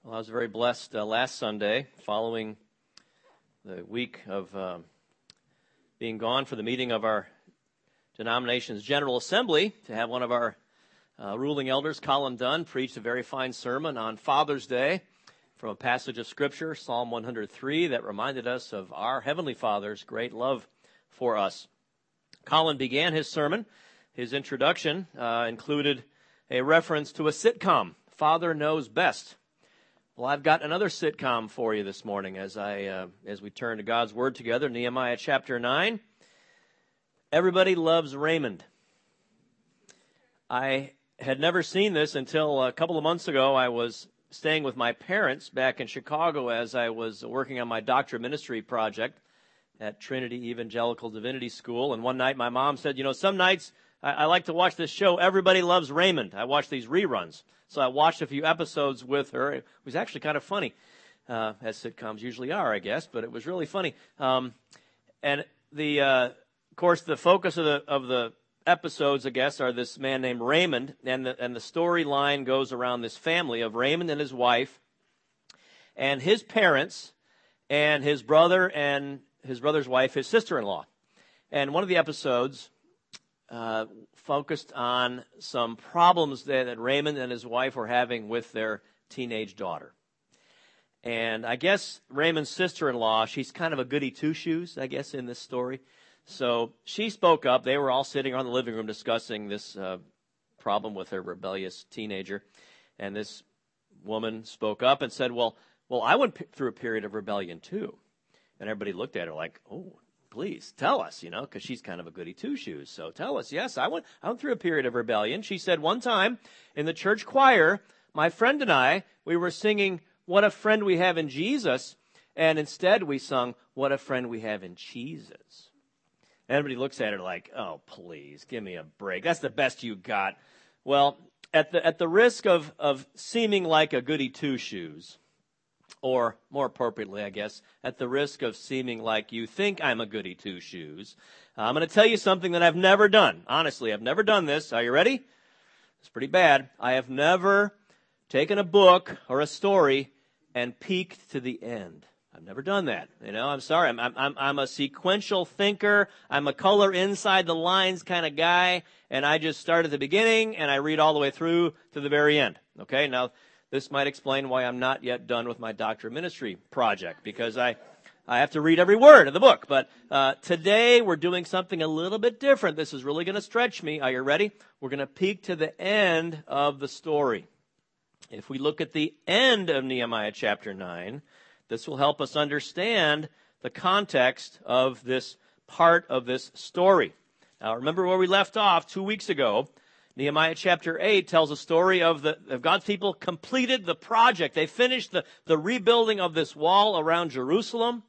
Well, I was very blessed last Sunday, following the week of being gone for the meeting of our denomination's General Assembly, to have one of our ruling elders, Colin Dunn, preach a very fine sermon on Father's Day from a passage of Scripture, Psalm 103, that reminded us of our Heavenly Father's great love for us. Colin began his sermon. His introduction included a reference to a sitcom, Father Knows Best. Well, I've got another sitcom for you this morning as we turn to God's Word together, Nehemiah chapter 9. Everybody loves Raymond. I had never seen this until a couple of months ago. I was staying with my parents back in Chicago as I was working on my doctorate of ministry project at Trinity Evangelical Divinity School. And one night my mom said, some nights I like to watch this show, Everybody Loves Raymond. I watch these reruns. So I watched a few episodes with her. It was actually kind of funny, as sitcoms usually are, I guess, but it was really funny. And of course, the focus of the episodes, I guess, are this man named Raymond, and the storyline goes around this family of Raymond and his wife, and his parents, and his brother and his brother's wife, his sister-in-law. And one of the episodes focused on some problems that Raymond and his wife were having with their teenage daughter. And I guess Raymond's sister-in-law, she's kind of a goody two-shoes, I guess, in this story. So she spoke up. They were all sitting around the living room discussing this problem with her rebellious teenager. And this woman spoke up and said, well, I went through a period of rebellion too. And everybody looked at her like, oh, please tell us, because she's kind of a goody two-shoes. So tell us. Yes, I went through a period of rebellion. She said, one time in the church choir, my friend and I, we were singing, "What a Friend We Have in Jesus," and instead we sung, "What a Friend We Have in Jesus." Everybody looks at her like, oh, please, give me a break. That's the best you got. Well, at the risk of seeming like a goody two-shoes, or more appropriately, I guess, at the risk of seeming like you think I'm a goody two-shoes, I'm going to tell you something that I've never done. Honestly, I've never done this. Are you ready? It's pretty bad. I have never taken a book or a story and peeked to the end. I've never done that. I'm sorry. I'm a sequential thinker. I'm a color inside the lines kind of guy, and I just start at the beginning and I read all the way through to the very end. Okay? Now, this might explain why I'm not yet done with my doctorate of ministry project, because I have to read every word of the book. But today we're doing something a little bit different. This is really going to stretch me. Are you ready? We're going to peek to the end of the story. If we look at the end of Nehemiah chapter 9, this will help us understand the context of this part of this story. Now, remember where we left off 2 weeks ago. Nehemiah chapter 8 tells a story of God's people completed the project. They finished the rebuilding of this wall around Jerusalem,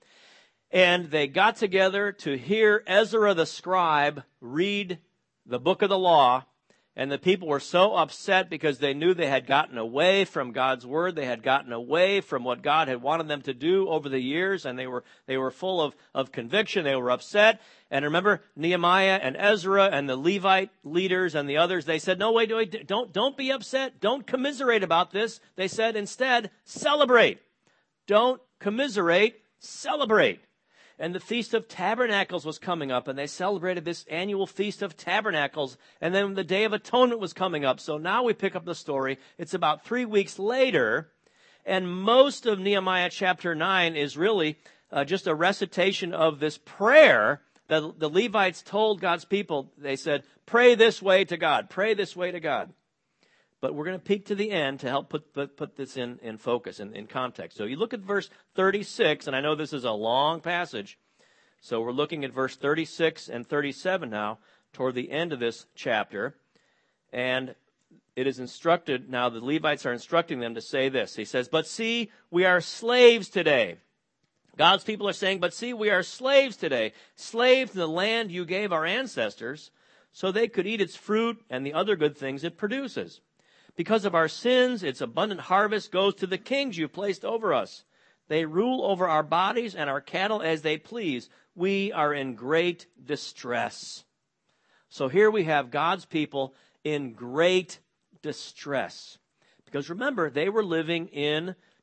and they got together to hear Ezra the scribe read the book of the law. And the people were so upset because they knew they had gotten away from God's word. They had gotten away from what God had wanted them to do over the years, and they were full of conviction. They were upset. And remember, Nehemiah and Ezra and the Levite leaders and the others, they said, no, wait, don't be upset. Don't commiserate about this. They said, instead, celebrate. Don't commiserate, celebrate. And the Feast of Tabernacles was coming up, and they celebrated this annual Feast of Tabernacles. And then the Day of Atonement was coming up. So now we pick up the story. It's about 3 weeks later, and most of Nehemiah chapter 9 is really just a recitation of this prayer that the Levites told God's people. They said, pray this way to God, pray this way to God. But we're going to peek to the end to help put this in focus, in context. So you look at verse 36, and I know this is a long passage. So we're looking at verse 36 and 37 now, toward the end of this chapter. And it is instructed, now the Levites are instructing them to say this. He says, but see, we are slaves today. God's people are saying, but see, we are slaves today, slaves to the land you gave our ancestors, so they could eat its fruit and the other good things it produces. Because of our sins, its abundant harvest goes to the kings you placed over us. They rule over our bodies and our cattle as they please. We are in great distress. So here we have God's people in great distress. Because remember, they were living in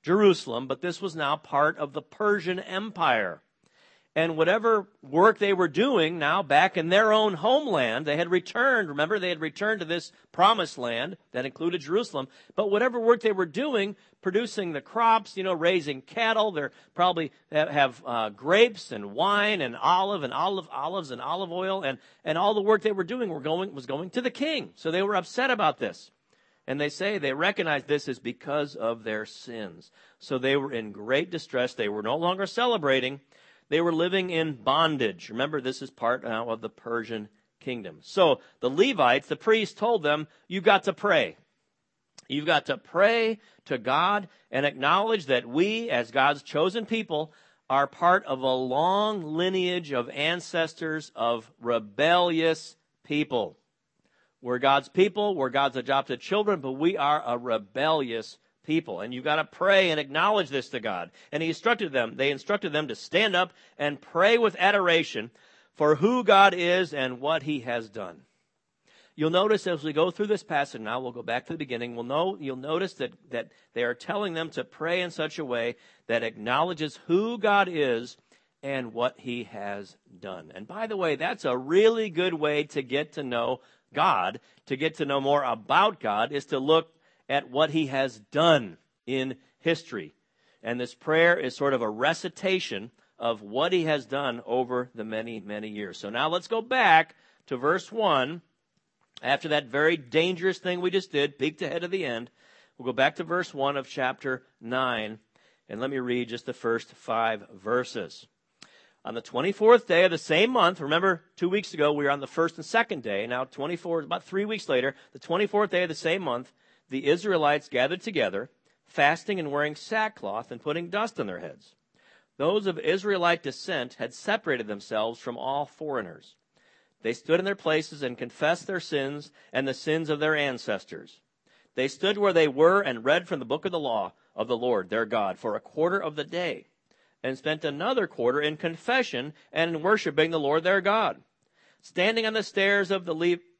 Jerusalem, but this was now part of the Persian Empire. And whatever work they were doing now back in their own homeland, they had returned, remember, they had returned to this promised land that included Jerusalem, but whatever work they were doing, producing the crops, raising cattle, they probably have grapes and wine and olives and olive oil, and all the work they were doing was going to the king. So they were upset about this. And they recognize this is because of their sins. So they were in great distress. They were no longer celebrating. They were living in bondage. Remember, this is part now of the Persian kingdom. So the Levites, the priests, told them, you've got to pray. You've got to pray to God and acknowledge that we, as God's chosen people, are part of a long lineage of ancestors of rebellious people. We're God's people, we're God's adopted children, but we are a rebellious people. And you've got to pray and acknowledge this to God. And they instructed them to stand up and pray with adoration for who God is and what he has done. You'll notice as we go through this passage now, we'll go back to the beginning, you'll notice that they are telling them to pray in such a way that acknowledges who God is and what he has done. And by the way, that's a really good way to get to know God, to get to know more about God, is to look at what he has done in history. And this prayer is sort of a recitation of what he has done over the many, many years. So now let's go back to verse 1. After that very dangerous thing we just did, peeked ahead of the end, we'll go back to verse 1 of chapter 9. And let me read just the first 5 verses. On the 24th day of the same month, remember 2 weeks ago we were on the first and second day. Now 24, about 3 weeks later, the 24th day of the same month, the Israelites gathered together, fasting and wearing sackcloth and putting dust on their heads. Those of Israelite descent had separated themselves from all foreigners. They stood in their places and confessed their sins and the sins of their ancestors. They stood where they were and read from the book of the law of the Lord their God for a quarter of the day, and spent another quarter in confession and in worshiping the Lord their God. Standing on the stairs of the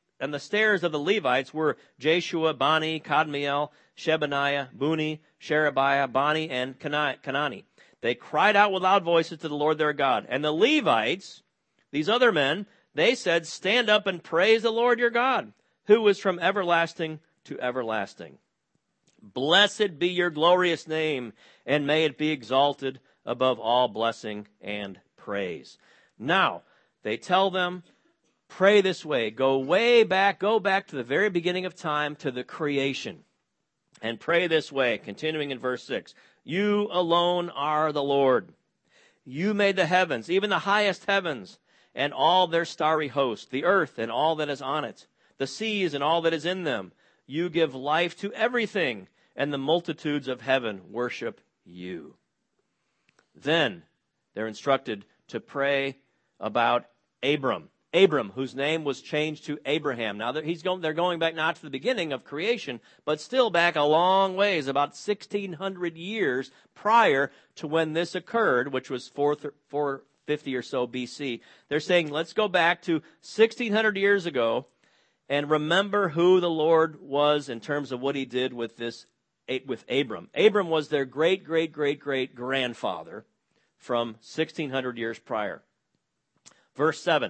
Levites were Jeshua, Bani, Kadmiel, Shebaniah, Buni, Sherebiah, Bani, and Kanani. They cried out with loud voices to the Lord their God. And the Levites, these other men, they said, stand up and praise the Lord your God, who is from everlasting to everlasting. Blessed be your glorious name, and may it be exalted above all blessing and praise. Now, they tell them, pray this way. Go back to the very beginning of time, to the creation. And pray this way, continuing in verse 6. You alone are the Lord. You made the heavens, even the highest heavens, and all their starry host, the earth and all that is on it, the seas and all that is in them. You give life to everything, and the multitudes of heaven worship you. Then they're instructed to pray about Abram, whose name was changed to Abraham. Now they're going back not to the beginning of creation, but still back a long ways, about 1,600 years prior to when this occurred, which was 450 or so BC. They're saying, let's go back to 1,600 years ago and remember who the Lord was in terms of what he did with Abram. Abram was their great-great-great-great-grandfather from 1,600 years prior. Verse 7.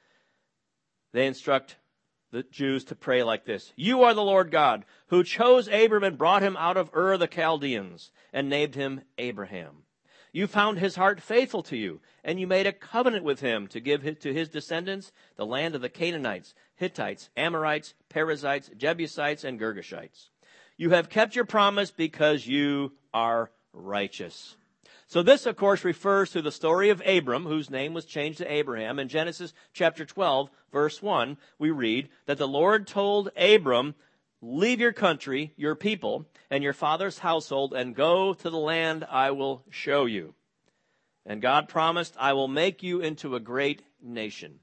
They instruct the Jews to pray like this. You are the Lord God, who chose Abram and brought him out of Ur of the Chaldeans and named him Abraham. You found his heart faithful to you, and you made a covenant with him to give to his descendants the land of the Canaanites, Hittites, Amorites, Perizzites, Jebusites, and Girgashites. You have kept your promise because you are righteous. So this, of course, refers to the story of Abram, whose name was changed to Abraham. In Genesis chapter 12, verse 1, we read that the Lord told Abram, leave your country, your people, and your father's household, and go to the land I will show you. And God promised, I will make you into a great nation.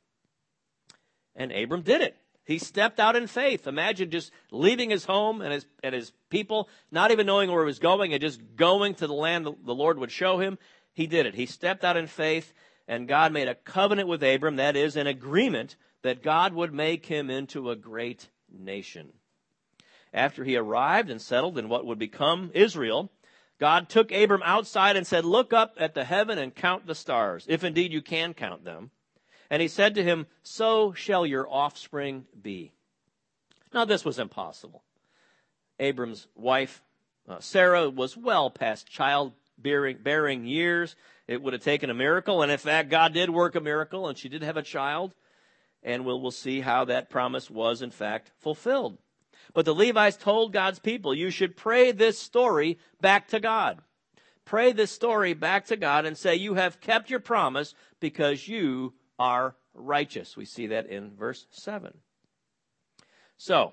And Abram did it. He stepped out in faith. Imagine just leaving his home and his people, not even knowing where he was going, and just going to the land the Lord would show him. He did it. He stepped out in faith, and God made a covenant with Abram, that is, an agreement that God would make him into a great nation. After he arrived and settled in what would become Israel, God took Abram outside and said, look up at the heaven and count the stars, if indeed you can count them. And he said to him, so shall your offspring be. Now this was impossible. Abram's wife, Sarah, was well past childbearing years. It would have taken a miracle. And in fact, God did work a miracle, and she did have a child. And we'll see how that promise was, in fact, fulfilled. But the Levites told God's people, you should pray this story back to God. Pray this story back to God and say, you have kept your promise because you are righteous. We see that in verse 7. So,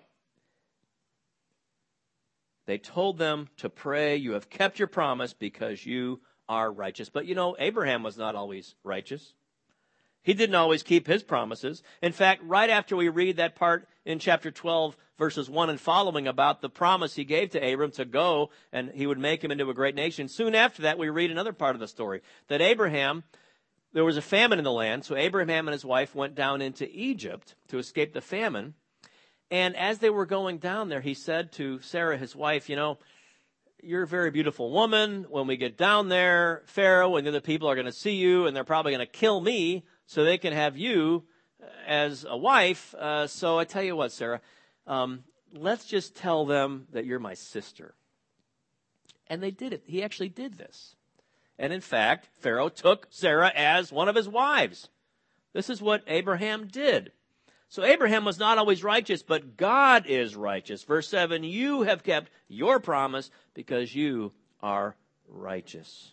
they told them to pray, you have kept your promise because you are righteous. But Abraham was not always righteous. He didn't always keep his promises. In fact, right after we read that part in chapter 12, verses 1 and following about the promise he gave to Abram to go and he would make him into a great nation, soon after that we read another part of the story, that there was a famine in the land, so Abraham and his wife went down into Egypt to escape the famine. And as they were going down there, he said to Sarah, his wife, you're a very beautiful woman. When we get down there, Pharaoh and the other people are going to see you, and they're probably going to kill me so they can have you as a wife. So I tell you what, Sarah, let's just tell them that you're my sister. And they did it. He actually did this. And in fact, Pharaoh took Sarah as one of his wives. This is what Abraham did. So Abraham was not always righteous, but God is righteous. Verse 7, you have kept your promise because you are righteous.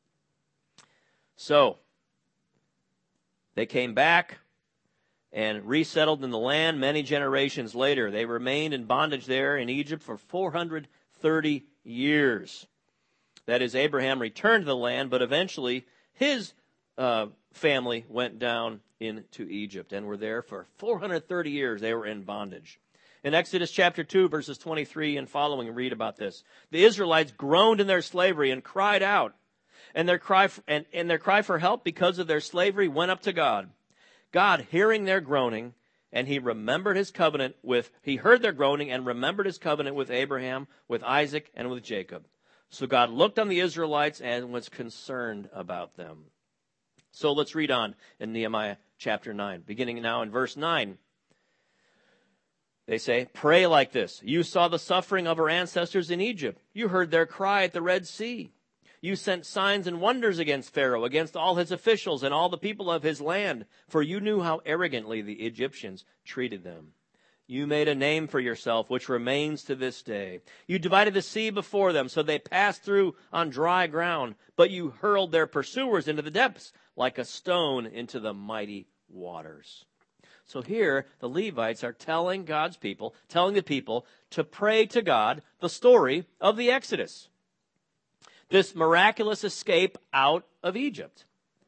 So, they came back and resettled in the land many generations later. They remained in bondage there in Egypt for 430 years. That is, Abraham returned to the land, but eventually his family went down into Egypt and were there for 430 years. They were in bondage. In Exodus chapter 2, verses 23 and following, read about this. The Israelites groaned in their slavery and cried out. And their cry for help because of their slavery went up to God. God, hearing their groaning, and he heard their groaning and remembered his covenant with Abraham, with Isaac, and with Jacob. So God looked on the Israelites and was concerned about them. So let's read on in Nehemiah chapter 9, beginning now in verse 9. They say, pray like this. You saw the suffering of our ancestors in Egypt. You heard their cry at the Red Sea. You sent signs and wonders against Pharaoh, against all his officials and all the people of his land, for you knew how arrogantly the Egyptians treated them. You made a name for yourself, which remains to this day. You divided the sea before them, so they passed through on dry ground, but you hurled their pursuers into the depths, like a stone into the mighty waters. So here, the Levites are telling the people to pray to God the story of the Exodus. This miraculous escape out of Egypt.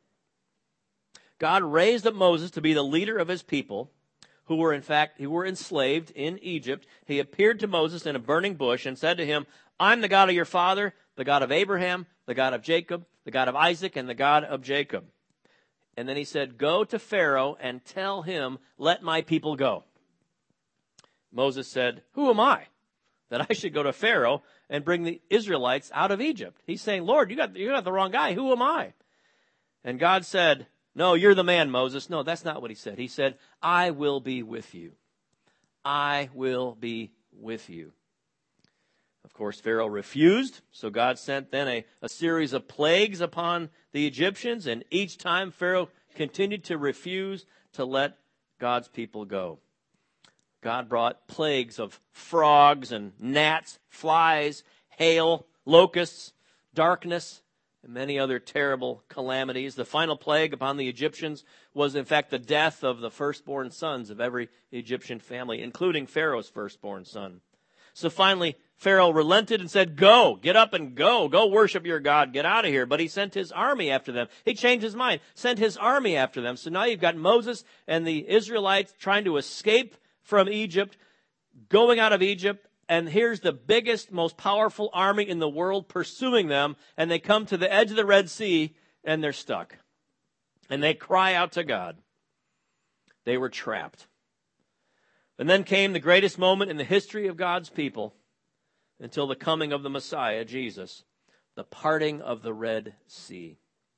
God raised up Moses to be the leader of his people, who were enslaved in Egypt. He appeared to Moses in a burning bush and said to him, I'm the God of your father, the God of Abraham, the God of Jacob, the God of Isaac, and the God of Jacob. And then he said, go to Pharaoh and tell him, let my people go. Moses said, who am I that I should go to Pharaoh and bring the Israelites out of Egypt? He's saying, Lord, you got the wrong guy. Who am I? And God said, no, you're the man, Moses. No, that's not what he said. He said, I will be with you. I will be with you. Of course, Pharaoh refused, so God sent then a series of plagues upon the Egyptians, and each time Pharaoh continued to refuse to let God's people go. God brought plagues of frogs and gnats, flies, hail, locusts, darkness, and many other terrible calamities. The final plague upon the Egyptians was, in fact, the death of the firstborn sons of every Egyptian family, including Pharaoh's firstborn son. So finally, Pharaoh relented and said, go, get up and go worship your God, get out of here. But he sent his army after them. He changed his mind, sent his army after them. So now you've got Moses and the Israelites trying to escape from Egypt, going out of Egypt, and here's the biggest, most powerful army in the world pursuing them, and they come to the edge of the Red Sea, and they're stuck. And they cry out to God. They were trapped. And then came the greatest moment in the history of God's people until the coming of the Messiah, Jesus. the parting of the Red Sea.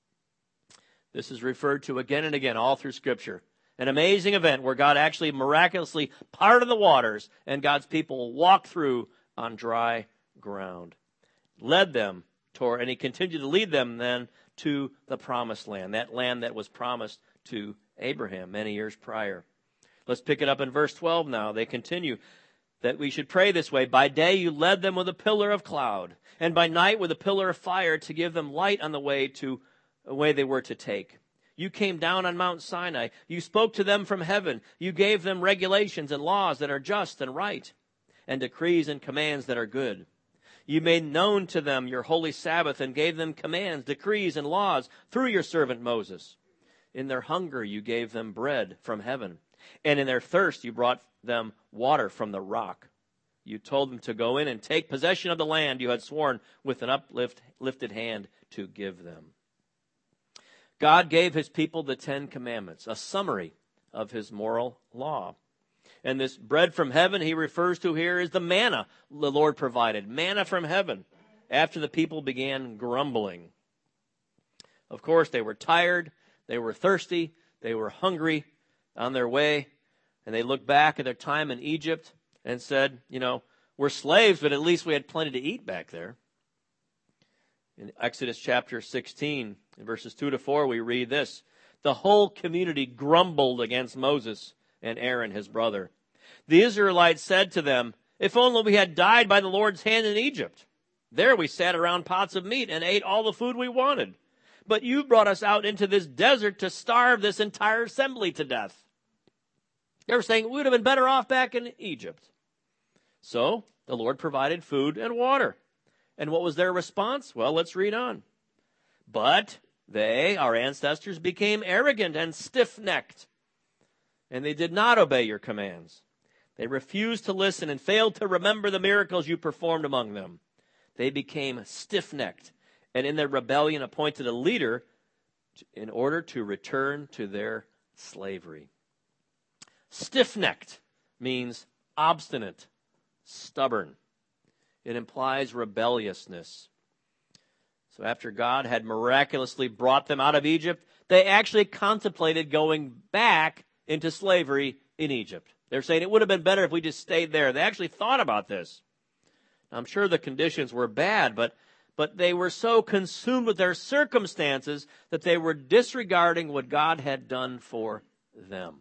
This is referred to again and again all through Scripture. An amazing event where God actually miraculously parted the waters and God's people walked through on dry ground. Led them toward, and he continued to lead them then to the promised land, that land that was promised to Abraham many years prior. Let's pick it up in verse 12 now. They continue that we should pray this way. By day you led them with a pillar of cloud, and by night with a pillar of fire to give them light on the way they were to take. You came down on Mount Sinai. You spoke to them from heaven. You gave them regulations and laws that are just and right, and decrees and commands that are good. You made known to them your holy Sabbath and gave them commands, decrees, and laws through your servant Moses. In their hunger you gave them bread from heaven, and in their thirst you brought them water from the rock. You told them to go in and take possession of the land you had sworn with an uplifted hand to give them. God gave his people the 10 Commandments, a summary of his moral law. And this bread from heaven he refers to here is the manna the Lord provided, manna from heaven, after the people began grumbling. Of course, they were tired, they were thirsty, they were hungry on their way, and they looked back at their time in Egypt and said, we're slaves, but at least we had plenty to eat back there. In Exodus chapter 16, in verses 2 to 4, we read this. The whole community grumbled against Moses and Aaron, his brother. The Israelites said to them, if only we had died by the Lord's hand in Egypt. There we sat around pots of meat and ate all the food we wanted. But you brought us out into this desert to starve this entire assembly to death. They were saying we would have been better off back in Egypt. So the Lord provided food and water. And what was their response? Well, let's read on. But they, our ancestors, became arrogant and stiff-necked, and they did not obey your commands. They refused to listen and failed to remember the miracles you performed among them. They became stiff-necked, and in their rebellion appointed a leader in order to return to their slavery. Stiff-necked means obstinate, stubborn. It implies rebelliousness. So after God had miraculously brought them out of Egypt, they actually contemplated going back into slavery in Egypt. They're saying it would have been better if we just stayed there. They actually thought about this. I'm sure the conditions were bad, but they were so consumed with their circumstances that they were disregarding what God had done for them.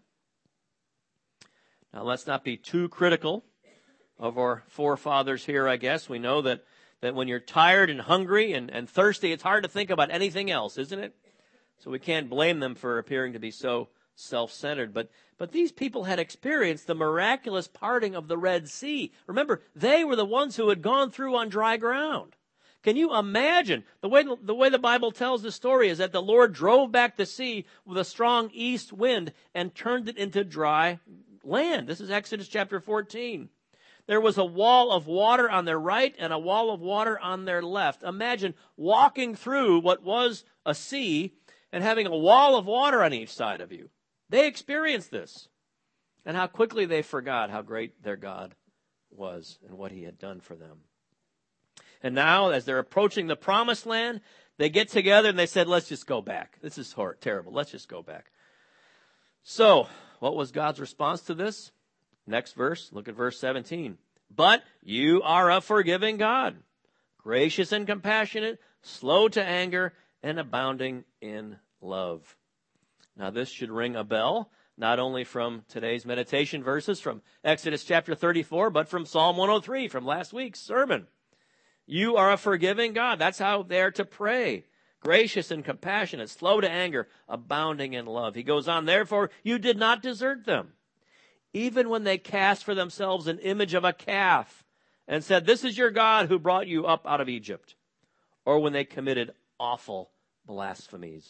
Now, let's not be too critical of our forefathers here, I guess. We know that when you're tired and hungry and thirsty, it's hard to think about anything else, isn't it? So we can't blame them for appearing to be so self-centered. But these people had experienced the miraculous parting of the Red Sea. Remember, they were the ones who had gone through on dry ground. Can you imagine? The way the Bible tells the story is that the Lord drove back the sea with a strong east wind and turned it into dry land. This is Exodus chapter 14. There was a wall of water on their right and a wall of water on their left. Imagine walking through what was a sea and having a wall of water on each side of you. They experienced this. And how quickly they forgot how great their God was and what he had done for them. And now, as they're approaching the promised land, they get together and they said, let's just go back. This is terrible. Let's just go back. So, what was God's response to this? Next verse, look at verse 17. But you are a forgiving God, gracious and compassionate, slow to anger, and abounding in love. Now this should ring a bell, not only from today's meditation verses from Exodus chapter 34, but from Psalm 103 from last week's sermon. You are a forgiving God. That's how they're to pray. Gracious and compassionate, slow to anger, abounding in love. He goes on, therefore, you did not desert them, even when they cast for themselves an image of a calf and said, this is your God who brought you up out of Egypt, or when they committed awful blasphemies.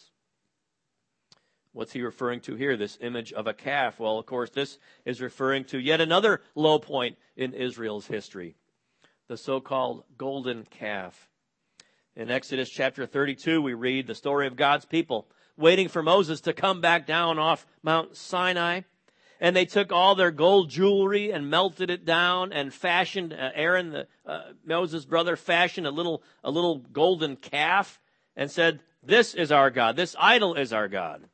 What's he referring to here, this image of a calf? Well, of course, this is referring to yet another low point in Israel's history, the so-called golden calf. In Exodus chapter 32, we read the story of God's people waiting for Moses to come back down off Mount Sinai. And they took all their gold jewelry and melted it down and fashioned, Aaron, Moses' brother, fashioned a little golden calf and said, "This is our God. This idol is our God."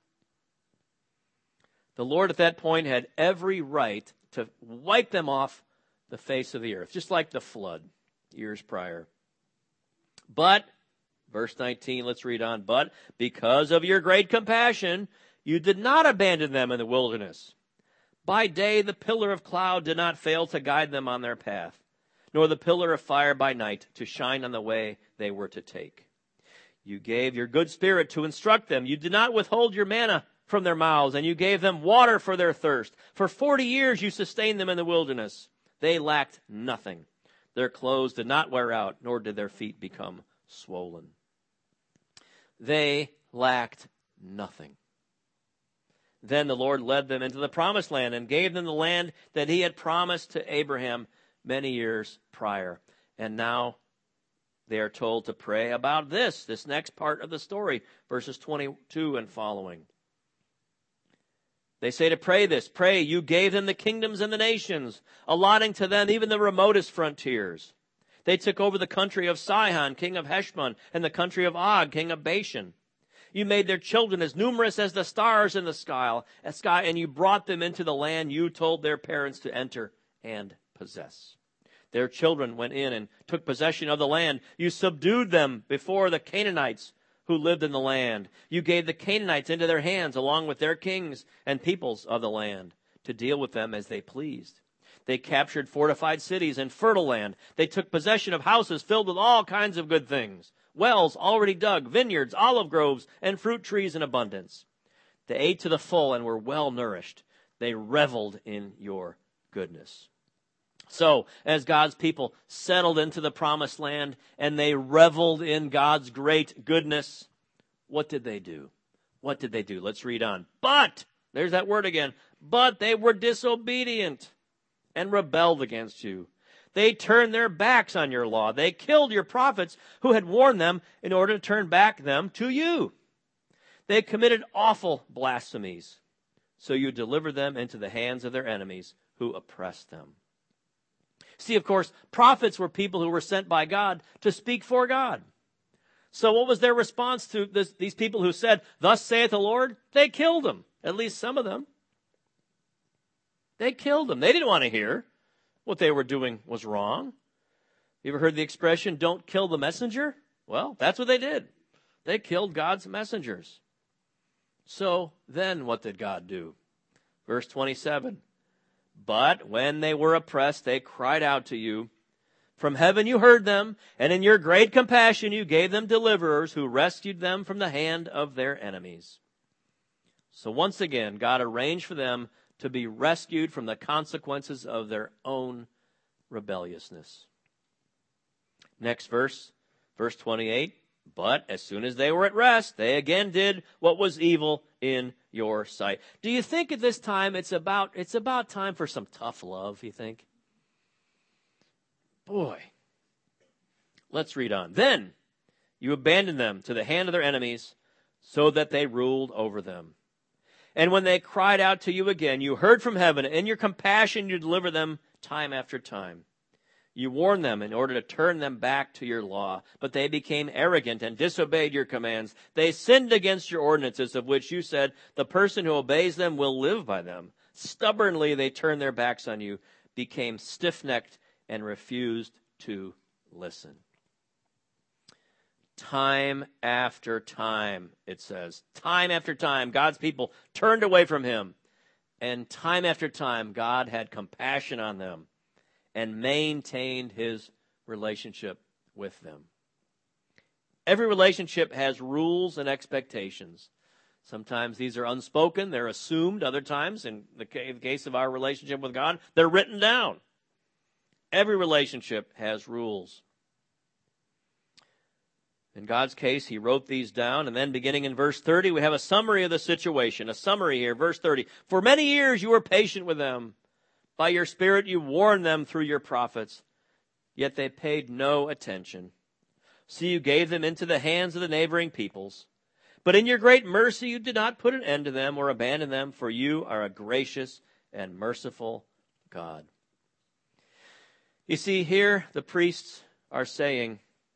The Lord at that point had every right to wipe them off the face of the earth, just like the flood years prior. But, verse 19, let's read on. "But because of your great compassion, you did not abandon them in the wilderness. By day the pillar of cloud did not fail to guide them on their path, nor the pillar of fire by night to shine on the way they were to take. You gave your good spirit to instruct them. You did not withhold your manna from their mouths, and you gave them water for their thirst. For 40 years you sustained them in the wilderness. They lacked nothing. Their clothes did not wear out, nor did their feet become swollen." They lacked nothing. Then the Lord led them into the promised land and gave them the land that he had promised to Abraham many years prior. And now they are told to pray about this next part of the story, verses 22 and following. They say to pray this, "Pray, you gave them the kingdoms and the nations, allotting to them even the remotest frontiers. They took over the country of Sihon, king of Heshbon, and the country of Og, king of Bashan. You made their children as numerous as the stars in the sky, and you brought them into the land you told their parents to enter and possess. Their children went in and took possession of the land. You subdued them before the Canaanites who lived in the land. You gave the Canaanites into their hands along with their kings and peoples of the land to deal with them as they pleased. They captured fortified cities and fertile land. They took possession of houses filled with all kinds of good things, wells already dug, vineyards, olive groves, and fruit trees in abundance. They ate to the full and were well nourished. They reveled in your goodness." So, as God's people settled into the promised land and they reveled in God's great goodness, what did they do? What did they do? Let's read on. "But," there's that word again, "but they were disobedient and rebelled against you. They turned their backs on your law. They killed your prophets who had warned them in order to turn back them to you. They committed awful blasphemies. So you delivered them into the hands of their enemies who oppressed them." See, of course, prophets were people who were sent by God to speak for God. So what was their response to these people who said, "Thus saith the Lord"? They killed them, at least some of them. They killed them. They didn't want to hear what they were doing was wrong. You ever heard the expression, "don't kill the messenger"? Well, that's what they did. They killed God's messengers. So then what did God do? Verse 27. "But when they were oppressed, they cried out to you. From heaven you heard them, and in your great compassion you gave them deliverers who rescued them from the hand of their enemies." So once again, God arranged for them to be rescued from the consequences of their own rebelliousness. Next verse, verse 28. "But as soon as they were at rest, they again did what was evil in your sight." Do you think at this time it's about time for some tough love, you think? Boy. Let's read on. "Then you abandoned them to the hand of their enemies so that they ruled over them. And when they cried out to you again, you heard from heaven. In your compassion you delivered them time after time. You warned them in order to turn them back to your law, but they became arrogant and disobeyed your commands. They sinned against your ordinances, of which you said, 'The person who obeys them will live by them.' Stubbornly they turned their backs on you, became stiff-necked, and refused to listen." Time after time, it says. Time after time, God's people turned away from him. And time after time, God had compassion on them and maintained his relationship with them. Every relationship has rules and expectations. Sometimes these are unspoken, they're assumed. Other times, in the case of our relationship with God, they're written down. Every relationship has rules. In God's case, he wrote these down, and then beginning in verse 30, we have a summary of the situation. A summary here, verse 30. "For many years you were patient with them. By your Spirit you warned them through your prophets, yet they paid no attention. So you gave them into the hands of the neighboring peoples. But in your great mercy you did not put an end to them or abandon them, for you are a gracious and merciful God. You see, here the priests are saying,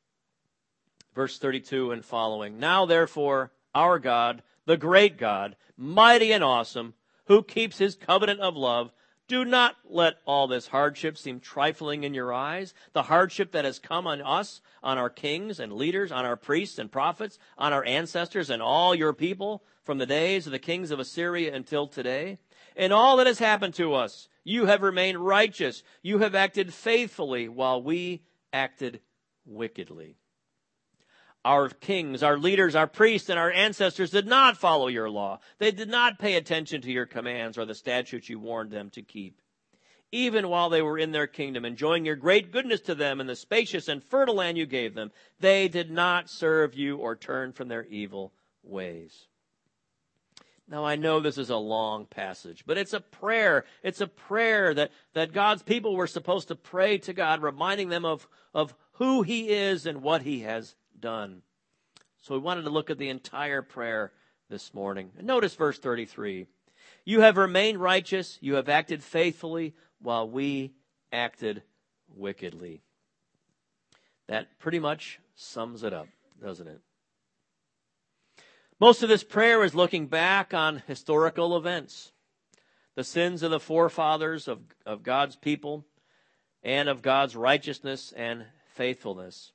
verse 32 and following, now therefore, our God, the great God, mighty and awesome, who keeps his covenant of love, do not let all this hardship seem trifling in your eyes, the hardship that has come on us, on our kings and leaders, on our priests and prophets, on our ancestors and all your people, from the days of the kings of Assyria until today. In all that has happened to us, you have remained righteous. You have acted faithfully while we acted wickedly. Our kings, our leaders, our priests, and our ancestors did not follow your law. They did not pay attention to your commands or the statutes you warned them to keep. Even while they were in their kingdom, enjoying your great goodness to them in the spacious and fertile land you gave them, they did not serve you or turn from their evil ways. Now, I know this is a long passage, but it's a prayer. It's a prayer that God's people were supposed to pray to God, reminding them of who he is and what he has done. So we wanted to look at the entire prayer this morning. And notice verse 33. You have remained righteous. You have acted faithfully while we acted wickedly. That pretty much sums it up, doesn't it? Most of this prayer is looking back on historical events, the sins of the forefathers of God's people and of God's righteousness and faithfulness.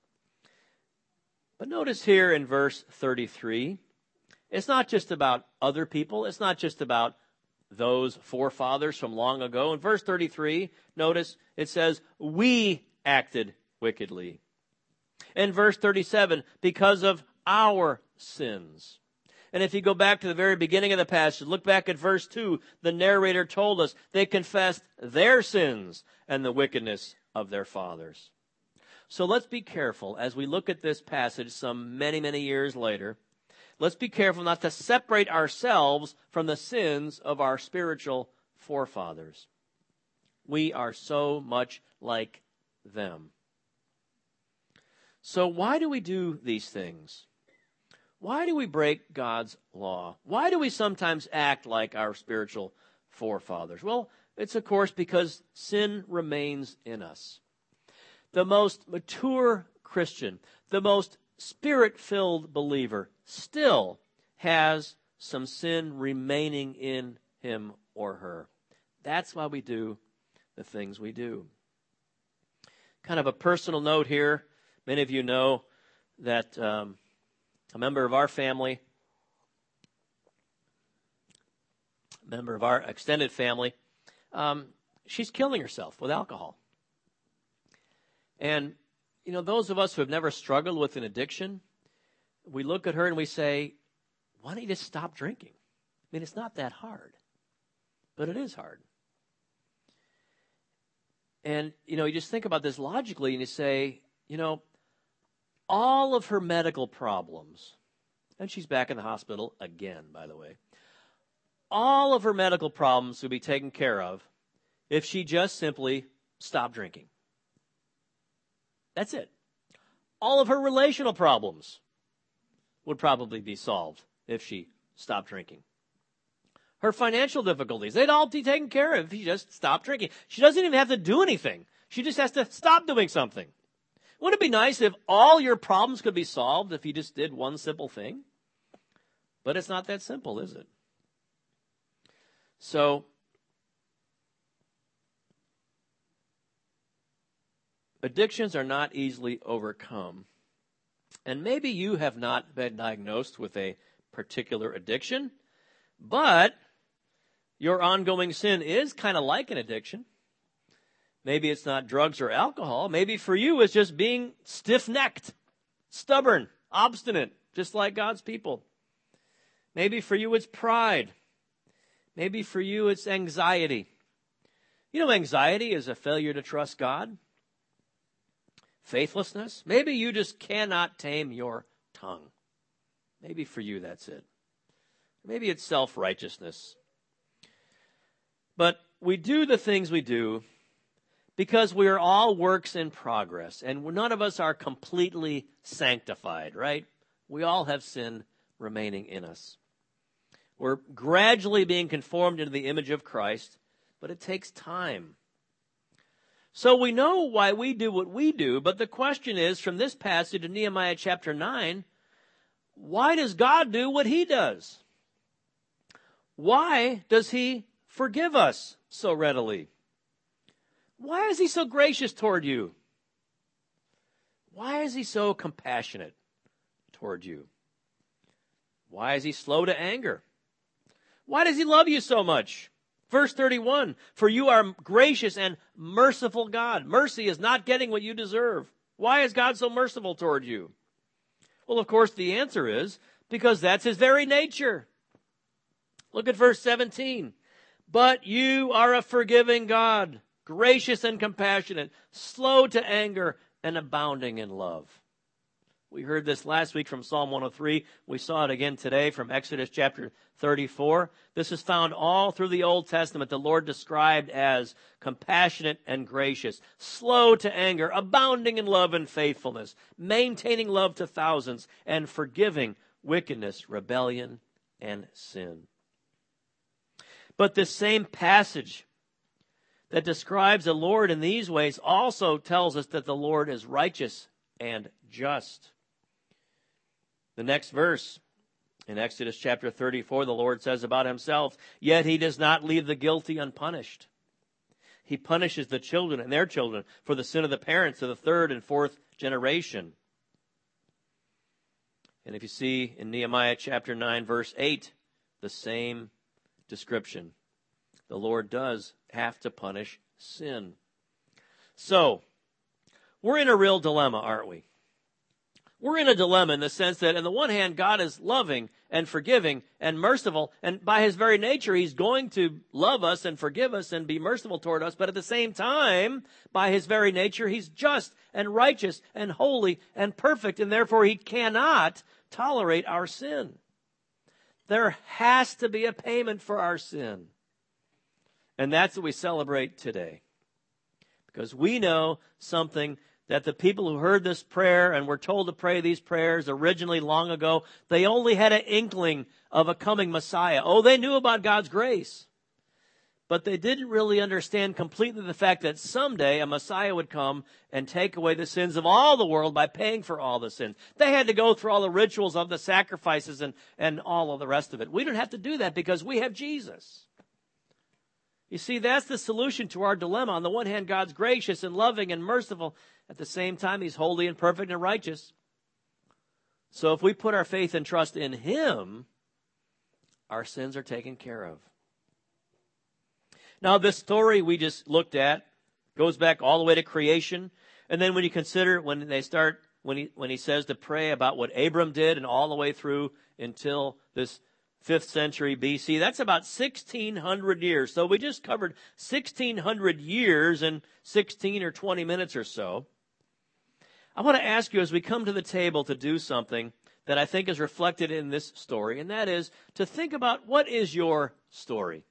But notice here in verse 33, it's not just about other people. It's not just about those forefathers from long ago. In verse 33, notice it says, we acted wickedly. In verse 37, because of our sins. And if you go back to the very beginning of the passage, look back at verse 2, the narrator told us they confessed their sins and the wickedness of their fathers. So let's be careful as we look at this passage some many, many years later. Let's be careful not to separate ourselves from the sins of our spiritual forefathers. We are so much like them. So why do we do these things? Why do we break God's law? Why do we sometimes act like our spiritual forefathers? Well, it's of course because sin remains in us. The most mature Christian, the most spirit-filled believer still has some sin remaining in him or her. That's why we do the things we do. Kind of a personal note here. Many of you know that a member of our family, a member of our extended family, she's killing herself with alcohol. And, you know, those of us who have never struggled with an addiction, we look at her and we say, why don't you just stop drinking? I mean, it's not that hard, but it is hard. And, you know, you just think about this logically and you say, you know, all of her medical problems, and she's back in the hospital again, by the way, all of her medical problems would be taken care of if she just simply stopped drinking. That's it. All of her relational problems would probably be solved if she stopped drinking. Her financial difficulties, they'd all be taken care of if she just stopped drinking. She doesn't even have to do anything. She just has to stop doing something. Wouldn't it be nice if all your problems could be solved if you just did one simple thing? But it's not that simple, is it? So, addictions are not easily overcome. And maybe you have not been diagnosed with a particular addiction, but your ongoing sin is kind of like an addiction. Maybe it's not drugs or alcohol. Maybe for you it's just being stiff-necked, stubborn, obstinate, just like God's people. Maybe for you it's pride. Maybe for you it's anxiety. You know, anxiety is a failure to trust God. Faithlessness. Maybe you just cannot tame your tongue. Maybe for you that's it. Maybe it's self-righteousness. But we do the things we do because we are all works in progress, and none of us are completely sanctified, right? We all have sin remaining in us. We're gradually being conformed into the image of Christ but it takes time. So we know why we do what we do, but the question is, from this passage in Nehemiah chapter 9, why does God do what he does? Why does he forgive us so readily? Why is he so gracious toward you? Why is he so compassionate toward you? Why is he slow to anger? Why does he love you so much? Verse 31, for you are gracious and merciful God. Mercy is not getting what you deserve. Why is God so merciful toward you? Well, of course, the answer is because that's his very nature. Look at verse 17. But you are a forgiving God, gracious and compassionate, slow to anger, and abounding in love. We heard this last week from Psalm 103. We saw it again today from Exodus chapter 34. This is found all through the Old Testament. The Lord described as compassionate and gracious, slow to anger, abounding in love and faithfulness, maintaining love to thousands, and forgiving wickedness, rebellion, and sin. But this same passage that describes the Lord in these ways also tells us that the Lord is righteous and just. The next verse in Exodus chapter 34, the Lord says about himself, yet he does not leave the guilty unpunished. He punishes the children and their children for the sin of the parents to the third and fourth generation. And if you see in Nehemiah chapter 9, verse 8, the same description. The Lord does have to punish sin. So, we're in a real dilemma, aren't we? We're in a dilemma in the sense that, on the one hand, God is loving and forgiving and merciful, and by his very nature, he's going to love us and forgive us and be merciful toward us, but at the same time, by his very nature, he's just and righteous and holy and perfect, and therefore he cannot tolerate our sin. There has to be a payment for our sin. And that's what we celebrate today. Because we know something that the people who heard this prayer and were told to pray these prayers originally long ago, they only had an inkling of a coming Messiah. Oh, they knew about God's grace. But they didn't really understand completely the fact that someday a Messiah would come and take away the sins of all the world by paying for all the sins. They had to go through all the rituals of the sacrifices and all of the rest of it. We don't have to do that because we have Jesus. You see, that's the solution to our dilemma. On the one hand, God's gracious and loving and merciful. At the same time, he's holy and perfect and righteous. So if we put our faith and trust in him, our sins are taken care of. Now, this story we just looked at goes back all the way to creation. And then when you consider when he says to pray about what Abram did and all the way through until this 5th century BC, that's about 1,600 years. So we just covered 1,600 years in 16 or 20 minutes or so. I want to ask you as we come to the table to do something that I think is reflected in this story, and that is to think about what is your story.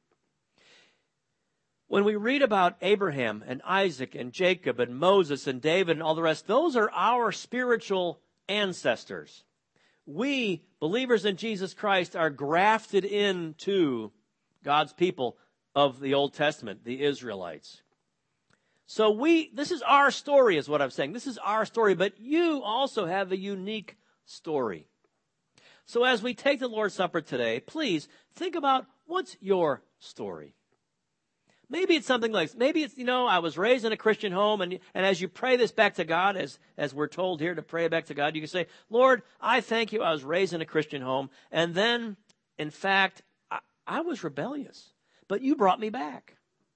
When we read about Abraham and Isaac and Jacob and Moses and David and all the rest, those are our spiritual ancestors. We, believers in Jesus Christ, are grafted into God's people of the Old Testament, the Israelites. So this is our story is what I'm saying. This is our story, but you also have a unique story. So as we take the Lord's Supper today, please think about what's your story. Maybe it's something like, I was raised in a Christian home, and as you pray this back to God, as we're told here to pray back to God, you can say, Lord, I thank you I was raised in a Christian home, and then, in fact, I was rebellious, but you brought me back.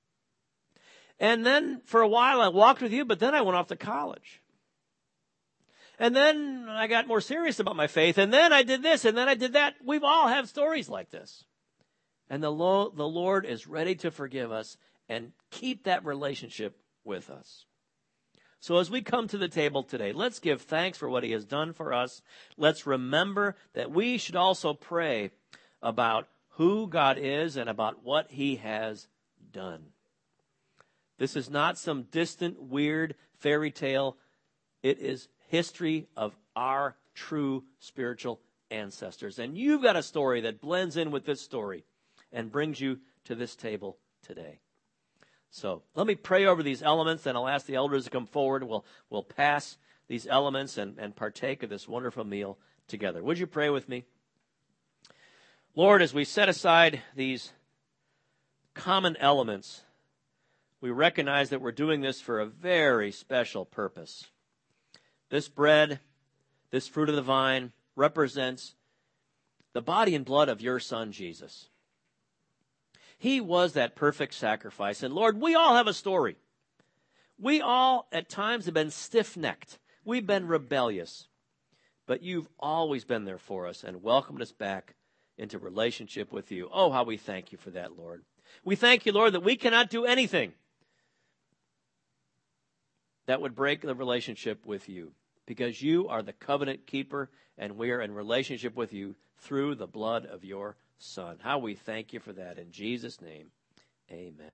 And then, for a while, I walked with you, but then I went off to college. And then I got more serious about my faith, and then I did this, and then I did that. We've all have stories like this. And the Lord is ready to forgive us and keep that relationship with us. So as we come to the table today, let's give thanks for what he has done for us. Let's remember that we should also pray about who God is and about what he has done. This is not some distant, weird fairy tale. It is history of our true spiritual ancestors. And you've got a story that blends in with this story and brings you to this table today. So let me pray over these elements, and I'll ask the elders to come forward. We'll pass these elements and partake of this wonderful meal together. Would you pray with me? Lord, as we set aside these common elements, we recognize that we're doing this for a very special purpose. This bread, this fruit of the vine, represents the body and blood of your Son, Jesus. He was that perfect sacrifice. And Lord, we all have a story. We all, at times, have been stiff-necked. We've been rebellious. But you've always been there for us and welcomed us back into relationship with you. Oh, how we thank you for that, Lord. We thank you, Lord, that we cannot do anything that would break the relationship with you, because you are the covenant keeper, and we are in relationship with you through the blood of your Son. How we thank you for that. In Jesus' name, amen.